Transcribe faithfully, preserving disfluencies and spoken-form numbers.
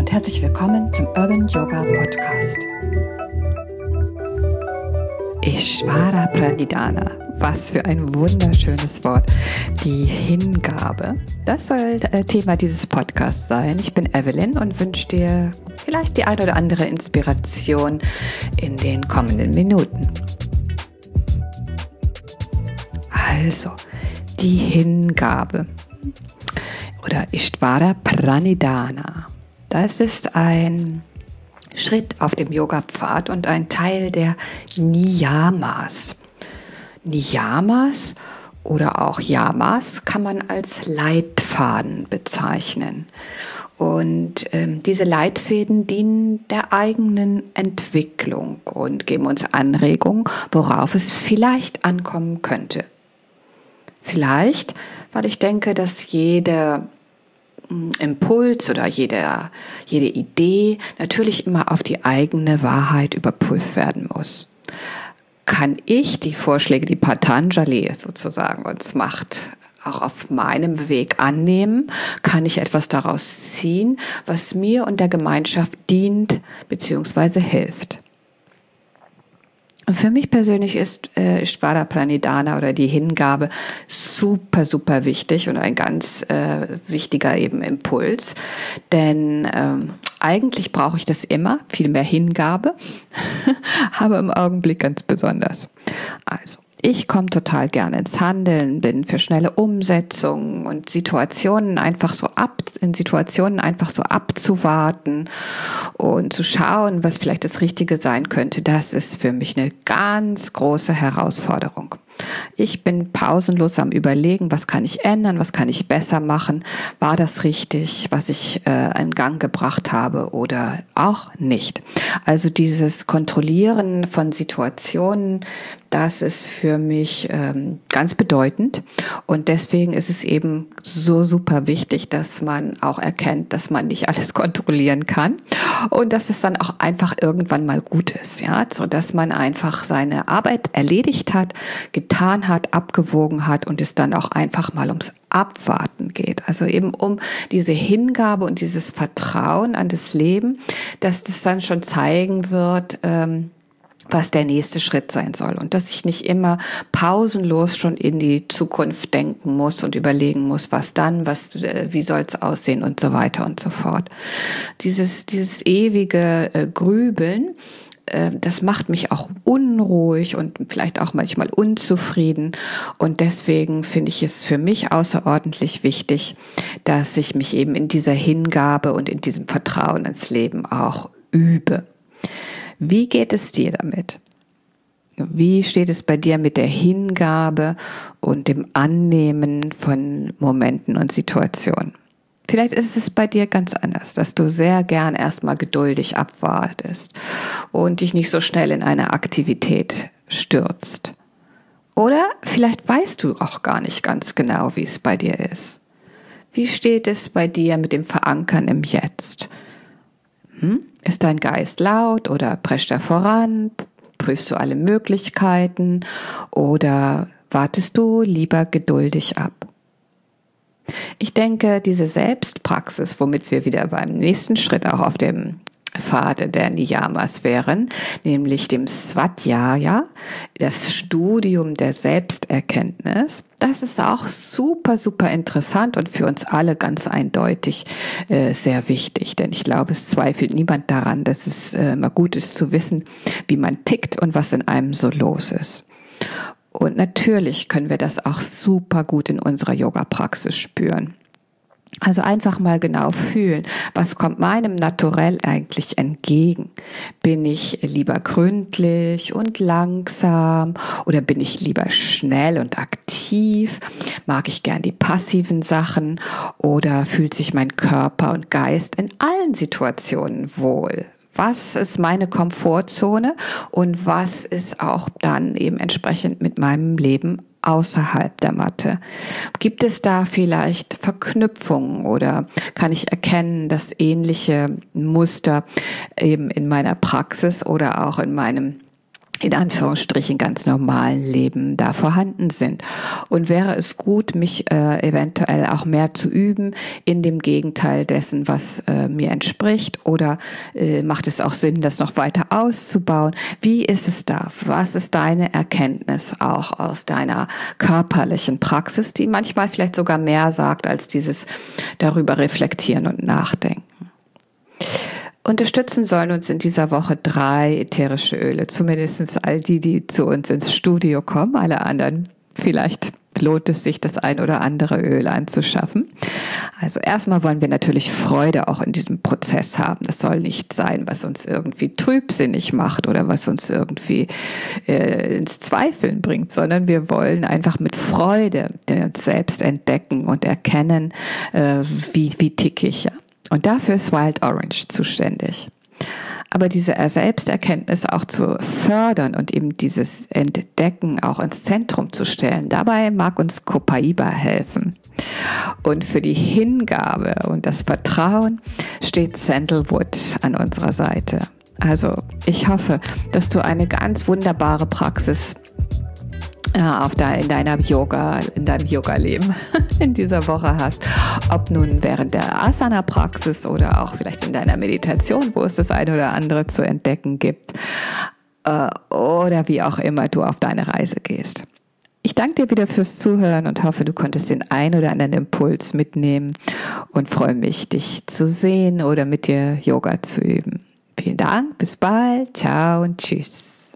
und herzlich willkommen zum Urban Yoga Podcast. Ishvara Pranidhana, was für ein wunderschönes Wort. Die Hingabe, das soll äh, Thema dieses Podcasts sein. Ich bin Evelyn und wünsche dir vielleicht die ein oder andere Inspiration in den kommenden Minuten. Also, die Hingabe oder Ishvara Pranidhana. Das ist ein Schritt auf dem Yoga-Pfad und ein Teil der Niyamas. Niyamas oder auch Yamas kann man als Leitfaden bezeichnen. Und ähm, diese Leitfäden dienen der eigenen Entwicklung und geben uns Anregungen, worauf es vielleicht ankommen könnte. Vielleicht, weil ich denke, dass jede Impuls oder jede, jede Idee natürlich immer auf die eigene Wahrheit überprüft werden muss. Kann ich die Vorschläge, die Patanjali sozusagen uns macht, auch auf meinem Weg annehmen? Kann ich etwas daraus ziehen, was mir und der Gemeinschaft dient bzw. hilft? Und für mich persönlich ist äh, Ishvara Pranidhana oder die Hingabe super, super wichtig und ein ganz äh, wichtiger eben Impuls. Denn ähm, eigentlich brauche ich das immer, viel mehr Hingabe, aber im Augenblick ganz besonders. Also, ich komme total gerne ins Handeln, bin für schnelle Umsetzungen und Situationen einfach so ab, in Situationen einfach so abzuwarten und zu schauen, was vielleicht das Richtige sein könnte. Das ist für mich eine ganz große Herausforderung. Ich bin pausenlos am Überlegen, was kann ich ändern, was kann ich besser machen, war das richtig, was ich äh, in Gang gebracht habe oder auch nicht. Also dieses Kontrollieren von Situationen, das ist für mich ähm, ganz bedeutend und deswegen ist es eben so super wichtig, dass man auch erkennt, dass man nicht alles kontrollieren kann und dass es dann auch einfach irgendwann mal gut ist, ja, so dass man einfach seine Arbeit erledigt hat, getan hat, abgewogen hat und es dann auch einfach mal ums Abwarten geht. Also eben um diese Hingabe und dieses Vertrauen an das Leben, dass das dann schon zeigen wird, ähm, was der nächste Schritt sein soll und dass ich nicht immer pausenlos schon in die Zukunft denken muss und überlegen muss, was dann, was, wie soll es aussehen und so weiter und so fort. Dieses, dieses ewige äh, Grübeln, äh, das macht mich auch unruhig und vielleicht auch manchmal unzufrieden und deswegen finde ich es für mich außerordentlich wichtig, dass ich mich eben in dieser Hingabe und in diesem Vertrauen ins Leben auch übe. Wie geht es dir damit? Wie steht es bei dir mit der Hingabe und dem Annehmen von Momenten und Situationen? Vielleicht ist es bei dir ganz anders, dass du sehr gern erstmal geduldig abwartest und dich nicht so schnell in eine Aktivität stürzt. Oder vielleicht weißt du auch gar nicht ganz genau, wie es bei dir ist. Wie steht es bei dir mit dem Verankern im Jetzt? Hm? Ist dein Geist laut oder prescht er voran? Prüfst du alle Möglichkeiten oder wartest du lieber geduldig ab? Ich denke, diese Selbstpraxis, womit wir wieder beim nächsten Schritt auch auf dem Pfad der Niyamas wären, nämlich dem Svadhyaya, das Studium der Selbsterkenntnis, das ist auch super, super interessant und für uns alle ganz eindeutig äh, sehr wichtig, denn ich glaube, es zweifelt niemand daran, dass es äh, mal gut ist zu wissen, wie man tickt und was in einem so los ist. Und natürlich können wir das auch super gut in unserer Yoga-Praxis spüren. Also einfach mal genau fühlen, was kommt meinem Naturell eigentlich entgegen? Bin ich lieber gründlich und langsam oder bin ich lieber schnell und aktiv? Mag ich gern die passiven Sachen oder fühlt sich mein Körper und Geist in allen Situationen wohl? Was ist meine Komfortzone und was ist auch dann eben entsprechend mit meinem Leben außerhalb der Matte? Gibt es da vielleicht Verknüpfungen oder kann ich erkennen, dass ähnliche Muster eben in meiner Praxis oder auch in meinem in Anführungsstrichen ganz normalen Leben da vorhanden sind. Und wäre es gut, mich äh, eventuell auch mehr zu üben in dem Gegenteil dessen, was äh, mir entspricht? Oder äh, macht es auch Sinn, das noch weiter auszubauen? Wie ist es da? Was ist deine Erkenntnis auch aus deiner körperlichen Praxis, die manchmal vielleicht sogar mehr sagt als dieses darüber reflektieren und nachdenken? Unterstützen sollen uns in dieser Woche drei ätherische Öle, zumindest all die, die zu uns ins Studio kommen. Alle anderen, vielleicht lohnt es sich, das ein oder andere Öl anzuschaffen. Also erstmal wollen wir natürlich Freude auch in diesem Prozess haben. Das soll nicht sein, was uns irgendwie trübsinnig macht oder was uns irgendwie äh, ins Zweifeln bringt, sondern wir wollen einfach mit Freude uns selbst entdecken und erkennen, äh, wie, wie tick ich, ja. Und dafür ist Wild Orange zuständig. Aber diese Selbsterkenntnis auch zu fördern und eben dieses Entdecken auch ins Zentrum zu stellen, dabei mag uns Copaiba helfen. Und für die Hingabe und das Vertrauen steht Sandalwood an unserer Seite. Also ich hoffe, dass du eine ganz wunderbare Praxis auf de, in deiner Yoga, in deinem Yoga-Leben in dieser Woche hast. Ob nun während der Asana-Praxis oder auch vielleicht in deiner Meditation, wo es das eine oder andere zu entdecken gibt. Äh, oder wie auch immer du auf deine Reise gehst. Ich danke dir wieder fürs Zuhören und hoffe, du konntest den ein oder anderen Impuls mitnehmen und freue mich, dich zu sehen oder mit dir Yoga zu üben. Vielen Dank, bis bald, ciao und tschüss.